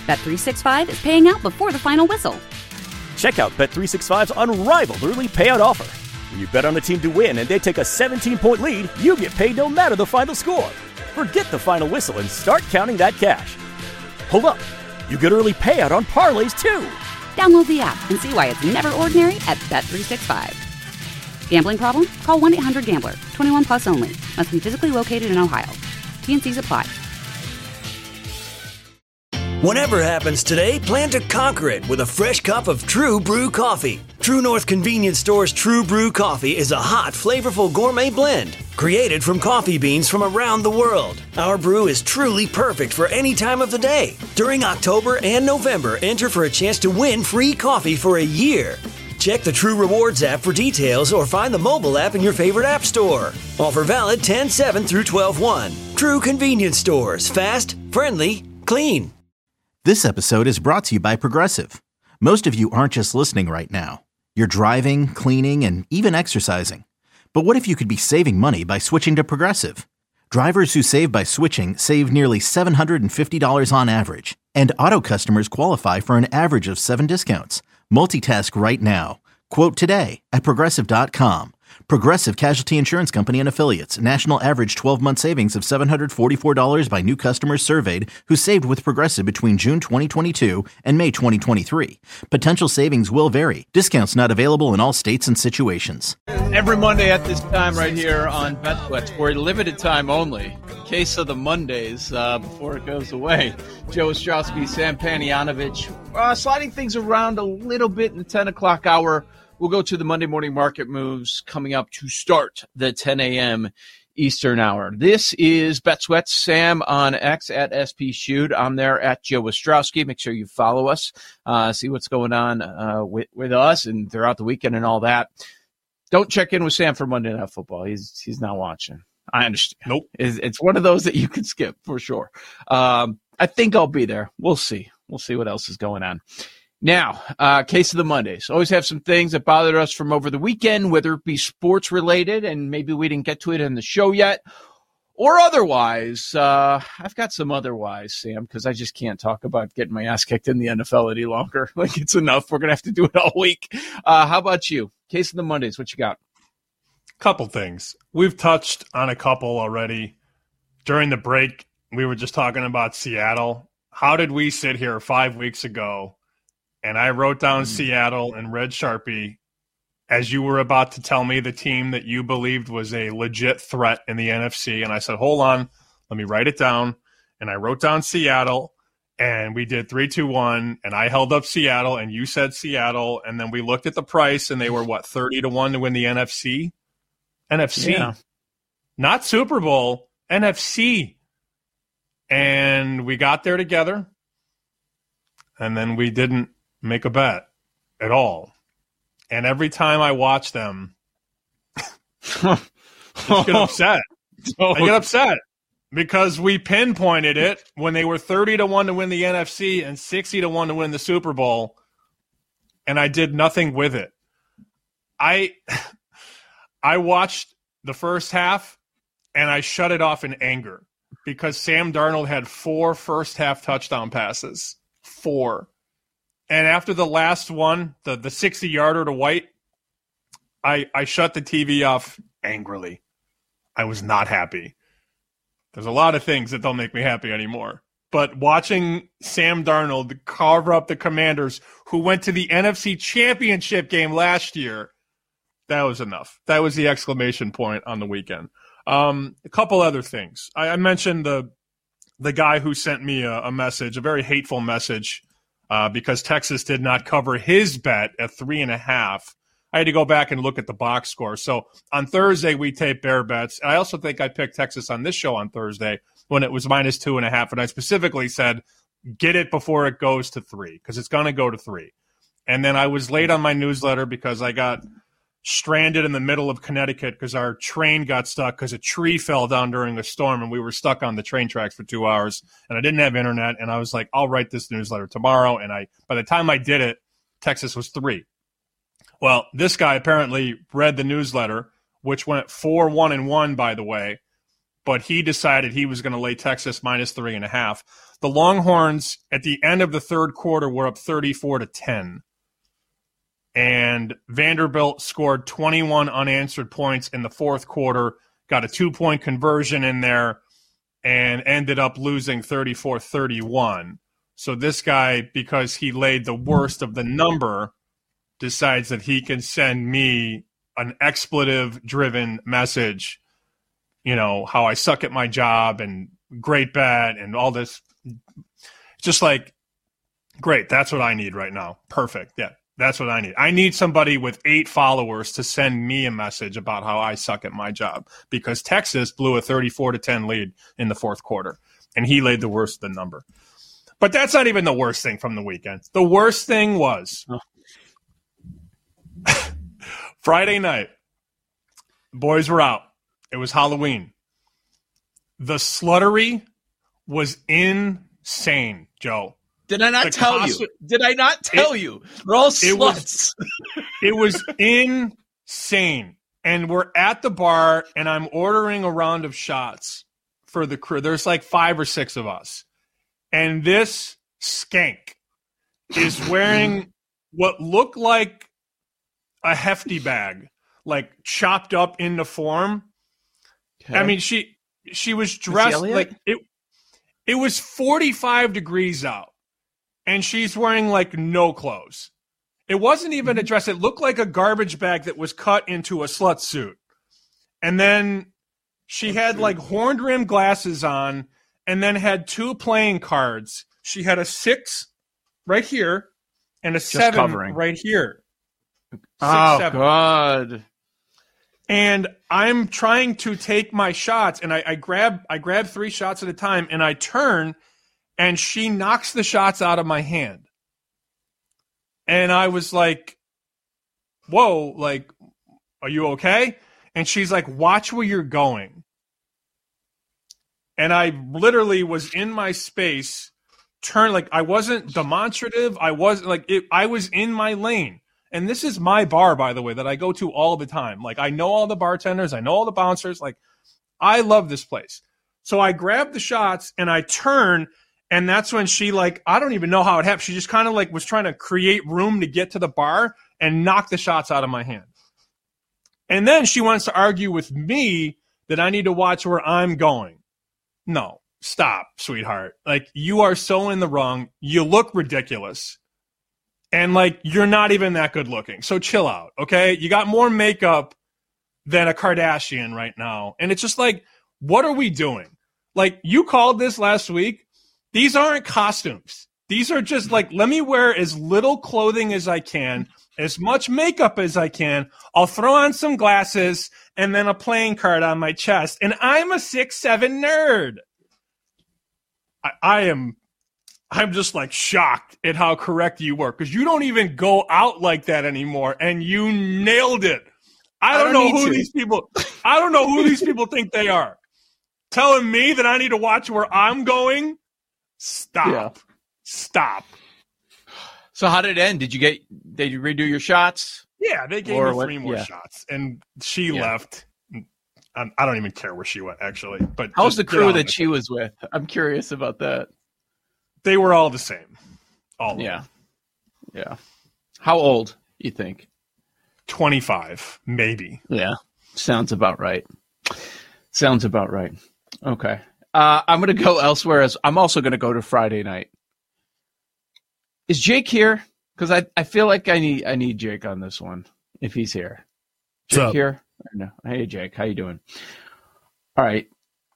Bet365 is paying out before the final whistle. Check out Bet365's unrivaled early payout offer. When you bet on a team to win and they take a 17-point lead, you get paid no matter the final score. Forget the final whistle and start counting that cash. Hold up. You get early payout on parlays, too. Download the app and see why it's never ordinary at Bet365. Gambling problem? Call 1-800-GAMBLER. 21 plus only. Must be physically located in Ohio. T&Cs apply. Whatever happens today, plan to conquer it with a fresh cup of True Brew coffee. True North Convenience Store's True Brew coffee is a hot, flavorful gourmet blend created from coffee beans from around the world. Our brew is truly perfect for any time of the day. During October and November, enter for a chance to win free coffee for a year. Check the True Rewards app for details or find the mobile app in your favorite app store. Offer valid 10/7 through 12/1. True Convenience Stores. Fast, friendly, clean. This episode is brought to you by Progressive. Most of you aren't just listening right now. You're driving, cleaning, and even exercising. But what if you could be saving money by switching to Progressive? Drivers who save by switching save nearly $750 on average. And auto customers qualify for an average of 7 discounts. Multitask right now. Quote today at Progressive.com. Progressive Casualty Insurance Company and Affiliates. National average 12-month savings of $744 by new customers surveyed who saved with Progressive between June 2022 and May 2023. Potential savings will vary. Discounts not available in all states and situations. Every Monday at this time right here on BetFlex for a limited time only. Case of the Mondays before it goes away. Joe Ostrowski, Sam Panayotovich, sliding things around a little bit in the 10 o'clock hour. We'll go to the Monday morning market moves coming up to start the 10 a.m. Eastern hour. This is BetSweats. Sam on X at SPShoot. I'm there at Joe Ostrowski. Make sure you follow us, see what's going on with us and throughout the weekend and all that. Don't check in with Sam for Monday Night Football. He's not watching. I understand. Nope. It's one of those that you can skip for sure. I think I'll be there. We'll see. We'll see what else is going on. Now, case of the Mondays. Always have some things that bothered us from over the weekend, whether it be sports related, and maybe we didn't get to it in the show yet, or otherwise. I've got some otherwise, Sam, because I just can't talk about getting my ass kicked in the NFL any longer. Like, it's enough. We're going to have to do it all week. How about you? Case of the Mondays. What you got? Couple things. We've touched on a couple already. During the break, we were just talking about Seattle. How did we sit here 5 weeks ago and I wrote down Seattle in red Sharpie as you were about to tell me the team that you believed was a legit threat in the NFC. And I said, hold on, let me write it down. And I wrote down Seattle, and we did 3-2-1, and I held up Seattle, and you said Seattle. And then we looked at the price, and they were, 30-1 to win the NFC? NFC. Yeah. Not Super Bowl, NFC. And we got there together, and then we didn't make a bet at all. And every time I watch them, I get upset. I get upset because we pinpointed it when they were 30-1 to win the NFC and 60-1 to win the Super Bowl, and I did nothing with it. I watched the first half, and I shut it off in anger because Sam Darnold had 4 first-half touchdown passes. 4. And after the last one, the 60-yarder to White, I shut the TV off angrily. I was not happy. There's a lot of things that don't make me happy anymore. But watching Sam Darnold carve up the Commanders, who went to the NFC Championship game last year, that was enough. That was the exclamation point on the weekend. A couple other things. I mentioned the guy who sent me a message, a very hateful message, because Texas did not cover his bet at 3.5. I had to go back and look at the box score. So on Thursday, we taped Bear Bets. And I also think I picked Texas on this show on Thursday when it was -2.5. And I specifically said, get it before it goes to 3, because it's going to go to 3. And then I was late on my newsletter because I got stranded in the middle of Connecticut because our train got stuck because a tree fell down during a storm, and we were stuck on the train tracks for 2 hours. And I didn't have internet, and I was like, I'll write this newsletter tomorrow. And by the time I did it, Texas was 3. Well, this guy apparently read the newsletter, which went 4-1-1, by the way, but he decided he was going to lay Texas -3.5. The Longhorns at the end of the third quarter were up 34-10. And Vanderbilt scored 21 unanswered points in the fourth quarter, got a 2-point conversion in there, and ended up losing 34-31. So this guy, because he laid the worst of the number, decides that he can send me an expletive-driven message, how I suck at my job and great bet and all this. Just like, great, that's what I need right now. Perfect, yeah. That's what I need. I need somebody with 8 followers to send me a message about how I suck at my job, because Texas blew a 34-10 lead in the fourth quarter, and he laid the worst of the number. But that's not even the worst thing from the weekend. The worst thing was Friday night. Boys were out. It was Halloween. The sluttery was insane, Joe. Did I not tell you? Did I not tell you? We're all sluts. It was insane. And we're at the bar, and I'm ordering a round of shots for the crew. There's like 5 or 6 of us. And this skank is wearing what looked like a hefty bag, like chopped up into form. Okay. I mean, she was dressed like it was 45 degrees out. And she's wearing, like, no clothes. It wasn't even a dress. It looked like a garbage bag that was cut into a slut suit. And then she had, like, horn-rimmed glasses on and then had 2 playing cards. She had a 6 right here and a 7 right here. 6, 7. God. And I'm trying to take my shots, and I grab 3 shots at a time, and I turn, and she knocks the shots out of my hand. And I was like, whoa, like, are you okay? And she's like, watch where you're going. And I literally was in my space, like, I wasn't demonstrative. I wasn't like, I was in my lane. And this is my bar, by the way, that I go to all the time. Like, I know all the bartenders. I know all the bouncers. Like, I love this place. So I grab the shots and I turn. And that's when she, like, I don't even know how it happened. She just kind of, like, was trying to create room to get to the bar and knock the shots out of my hand. And then she wants to argue with me that I need to watch where I'm going. No, stop, sweetheart. Like, you are so in the wrong. You look ridiculous. And, like, you're not even that good looking. So chill out, okay? You got more makeup than a Kardashian right now. And it's just like, what are we doing? Like, you called this last week. These aren't costumes. These are just like, let me wear as little clothing as I can, as much makeup as I can. I'll throw on some glasses and then a playing card on my chest. And I'm a 6'7" nerd. I'm just like shocked at how correct you were, because you don't even go out like that anymore, and you nailed it. I don't know who these people think they are. Telling me that I need to watch where I'm going. Stop. Yeah. Stop. So how did it end? Did you redo your shots? Yeah, they gave me 3 more shots, and she left. I don't even care where she went, actually. But how's the crew that she was with? I'm curious about that. They were all the same. All of them. Yeah. How old, you think? 25, maybe. Yeah. Sounds about right. Okay. I'm going to go elsewhere. As I'm also going to go to Friday night. Is Jake here? Because I feel like I need Jake on this one if he's here. Jake here? No. Hey Jake, how you doing? All right.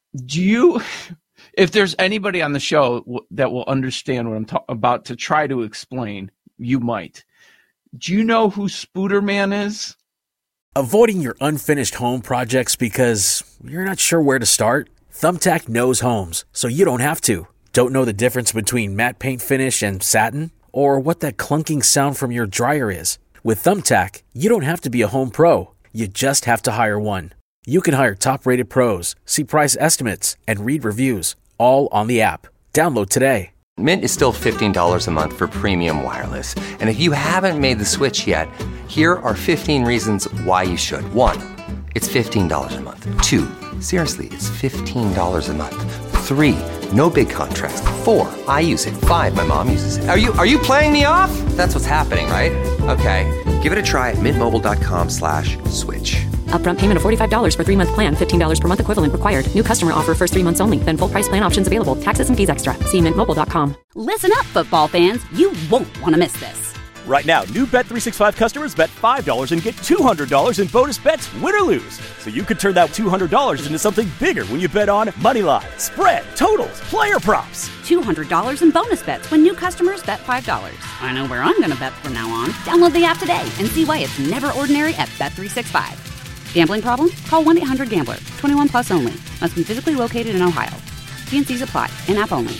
If there's anybody on the show that will understand what I'm about to try to explain, you might. Do you know who Spooderman is? Avoiding your unfinished home projects because you're not sure where to start? Thumbtack knows homes, so you don't have to. Don't know the difference between matte paint finish and satin? Or what that clunking sound from your dryer is? With Thumbtack, you don't have to be a home pro. You just have to hire one. You can hire top-rated pros, see price estimates, and read reviews, all on the app. Download today. Mint is still $15 a month for premium wireless. And if you haven't made the switch yet, here are 15 reasons why you should. 1, it's $15 a month. 2, seriously, it's $15 a month. 3, no big contrast. 4, I use it. 5, my mom uses it. Are you playing me off? That's what's happening, right? Okay, give it a try at mintmobile.com/switch. Upfront payment of $45 for 3-month plan. $15 per month equivalent required. New customer offer first 3 months only. Then full price plan options available. Taxes and fees extra. See mintmobile.com. Listen up, football fans. You won't want to miss this. Right now, new Bet365 customers bet $5 and get $200 in bonus bets, win or lose. So you could turn that $200 into something bigger when you bet on moneyline, spread, totals, player props. $200 in bonus bets when new customers bet $5. I know where I'm going to bet from now on. Download the app today and see why it's never ordinary at Bet365. Gambling problem? Call 1-800-GAMBLER. 21 plus only. Must be physically located in Ohio. T&Cs apply. In-app only.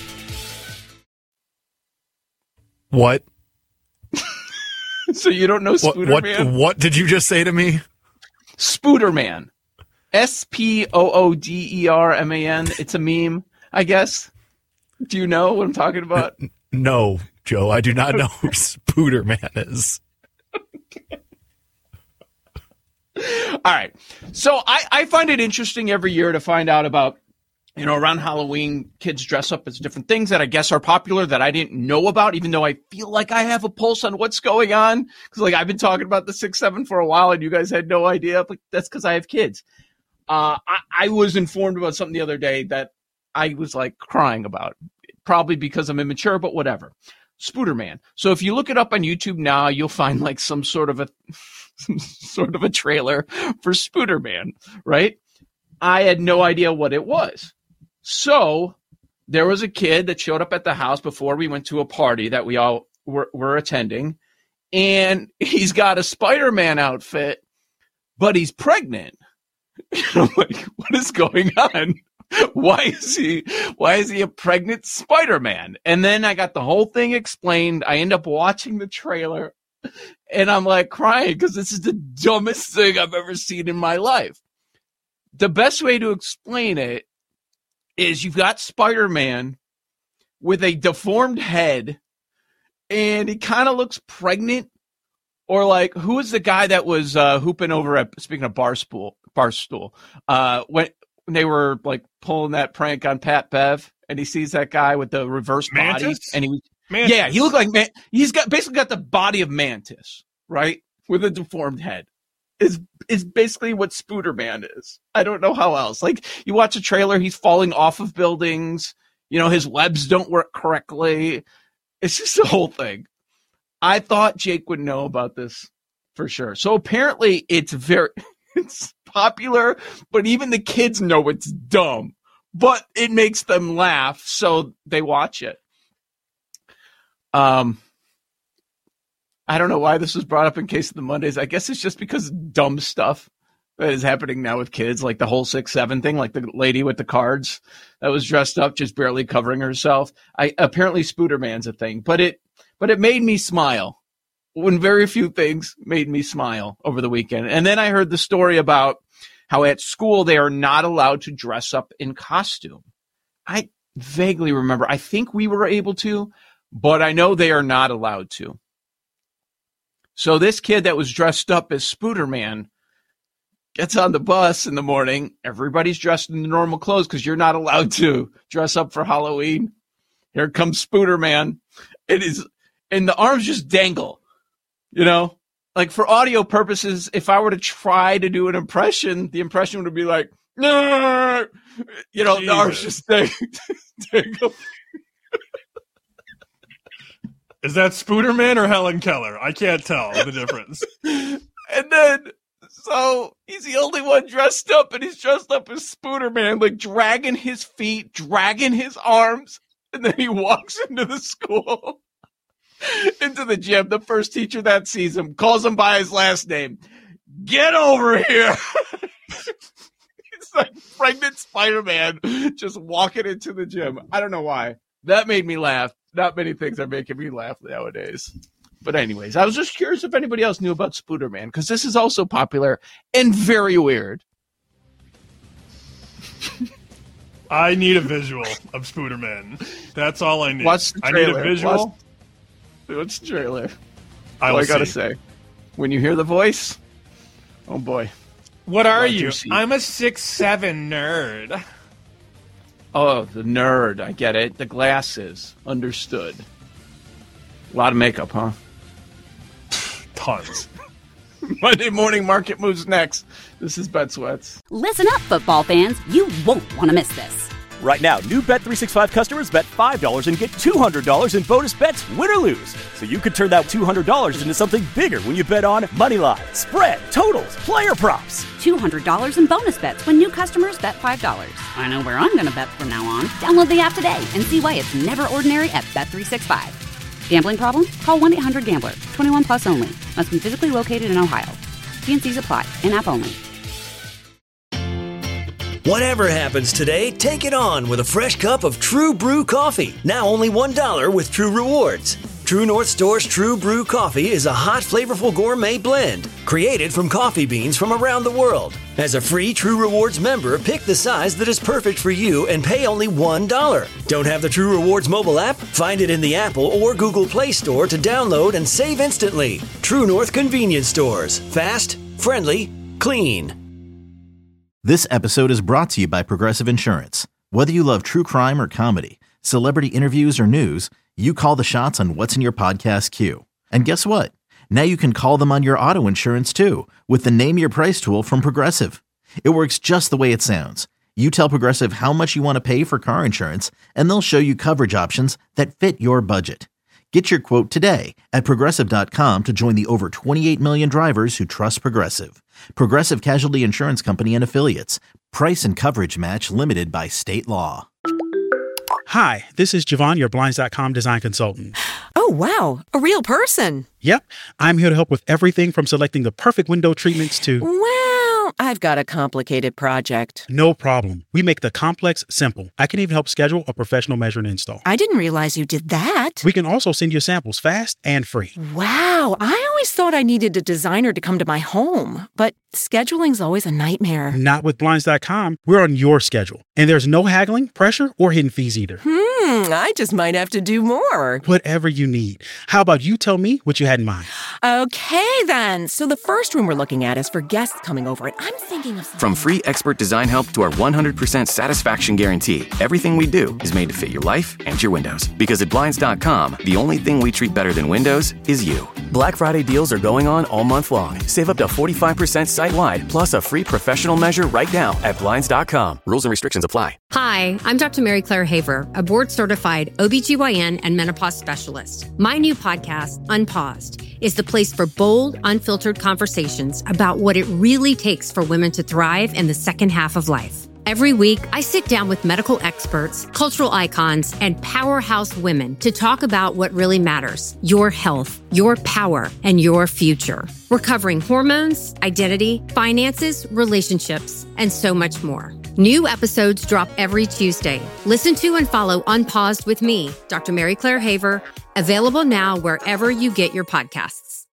What? So you don't know Spooderman? What did you just say to me? Spooderman. Spooderman. It's a meme, I guess. Do you know what I'm talking about? No, Joe. I do not know who Spooderman is. All right. So I find it interesting every year to find out about, around Halloween, kids dress up as different things that I guess are popular that I didn't know about, even though I feel like I have a pulse on what's going on. Because, I've been talking about the 6-7 for a while, and you guys had no idea. But that's because I have kids. I was informed about something the other day that I was, crying about. Probably because I'm immature, but whatever. Spooderman. So if you look it up on YouTube now, you'll find, some sort of a trailer for Spooderman, right? I had no idea what it was. So there was a kid that showed up at the house before we went to a party that we all were attending, and he's got a Spider-Man outfit, but he's pregnant. I'm like, what is going on? Why is he a pregnant Spider-Man? And then I got the whole thing explained. I end up watching the trailer, and I'm crying because this is the dumbest thing I've ever seen in my life. The best way to explain it is you've got Spider-Man with a deformed head, and he kind of looks pregnant. Or who is the guy that was hooping over at, speaking of Barstool, when they were pulling that prank on Pat Bev, and he sees that guy with the reverse body, and he looked like he's basically got the body of Mantis, right, with a deformed head. Is basically what Spooderman is. I don't know how else. You watch a trailer, he's falling off of buildings. His webs don't work correctly. It's just the whole thing. I thought Jake would know about this for sure. So apparently it's popular, but even the kids know it's dumb. But it makes them laugh, so they watch it. I don't know why this was brought up in Case of the Mondays. I guess it's just because dumb stuff that is happening now with kids, like the whole 6-7 thing, like the lady with the cards that was dressed up, just barely covering herself. Apparently Spooderman's a thing, but it made me smile when very few things made me smile over the weekend. And then I heard the story about how at school they are not allowed to dress up in costume. I vaguely remember. I think we were able to, but I know they are not allowed to. So this kid that was dressed up as Spooderman gets on the bus in the morning. Everybody's dressed in the normal clothes because you're not allowed to dress up for Halloween. Here comes Spooderman. And the arms just dangle, for audio purposes. If I were to try to do an impression, the impression would be like, no, the arms just dangle. Is that Spooderman or Helen Keller? I can't tell the difference. And then, so he's the only one dressed up, and he's dressed up as Spooderman, dragging his feet, dragging his arms, and then he walks into the school, into the gym. The first teacher that sees him calls him by his last name. Get over here. It's like pregnant Spider-Man just walking into the gym. I don't know why. That made me laugh. Not many things are making me laugh nowadays. But anyways, I was just curious if anybody else knew about Spooderman, because this is also popular and very weird. I need a visual of Spooderman. That's all I need. Watch the trailer. I need a visual. Watch the trailer. I gotta say. When you hear the voice, oh boy. What are you? I'm a 6'7" nerd. Oh, the nerd. I get it. The glasses. Understood. A lot of makeup, huh? Tons. Monday Morning Market moves next. This is Bet Sweats. Listen up, football fans. You won't want to miss this. Right now, new Bet365 customers bet $5 and get $200 in bonus bets, win or lose. So you could turn that $200 into something bigger when you bet on moneyline, spread, totals, player props. $200 in bonus bets when new customers bet $5. I know where I'm going to bet from now on. Download the app today and see why it's never ordinary at Bet365. Gambling problem? Call 1-800-GAMBLER. 21 plus only. Must be physically located in Ohio. T&Cs apply. In-app only. Whatever happens today, take it on with a fresh cup of True Brew coffee. Now only $1 with True Rewards. True North Store's True Brew coffee is a hot, flavorful gourmet blend created from coffee beans from around the world. As a free True Rewards member, pick the size that is perfect for you and pay only $1. Don't have the True Rewards mobile app? Find it in the Apple or Google Play Store to download and save instantly. True North Convenience Stores. Fast, friendly, clean. This episode is brought to you by Progressive Insurance. Whether you love true crime or comedy, celebrity interviews or news, you call the shots on what's in your podcast queue. And guess what? Now you can call them on your auto insurance too with the Name Your Price tool from Progressive. It works just the way it sounds. You tell Progressive how much you want to pay for car insurance, and they'll show you coverage options that fit your budget. Get your quote today at Progressive.com to join the over 28 million drivers who trust Progressive. Progressive Casualty Insurance Company and Affiliates. Price and coverage match limited by state law. Hi, this is Javon, your Blinds.com design consultant. Oh, wow. A real person. Yep. I'm here to help with everything from selecting the perfect window treatments to... Well, I've got a complicated project. No problem. We make the complex simple. I can even help schedule a professional measure and install. I didn't realize you did that. We can also send you samples fast and free. Wow. I always thought I needed a designer to come to my home, but scheduling's always a nightmare. Not with Blinds.com. We're on your schedule. And there's no haggling, pressure, or hidden fees either. I just might have to do more. Whatever you need. How about you tell me what you had in mind? Okay, then. So the first room we're looking at is for guests coming over, and I'm thinking of something. From free expert design help to our 100% satisfaction guarantee, everything we do is made to fit your life and your windows. Because at Blinds.com, the only thing we treat better than windows is you. Black Friday deals are going on all month long. Save up to 45% site-wide, plus a free professional measure right now at Blinds.com. Rules and restrictions apply. Hi, I'm Dr. Mary Claire Haver, a board-certified OBGYN and menopause specialist. My new podcast, Unpaused, is the place for bold, unfiltered conversations about what it really takes for women to thrive in the second half of life. Every week, I sit down with medical experts, cultural icons, and powerhouse women to talk about what really matters: your health, your power, and your future. We're covering hormones, identity, finances, relationships, and so much more. New episodes drop every Tuesday. Listen to and follow Unpaused with me, Dr. Mary Claire Haver, available now wherever you get your podcasts.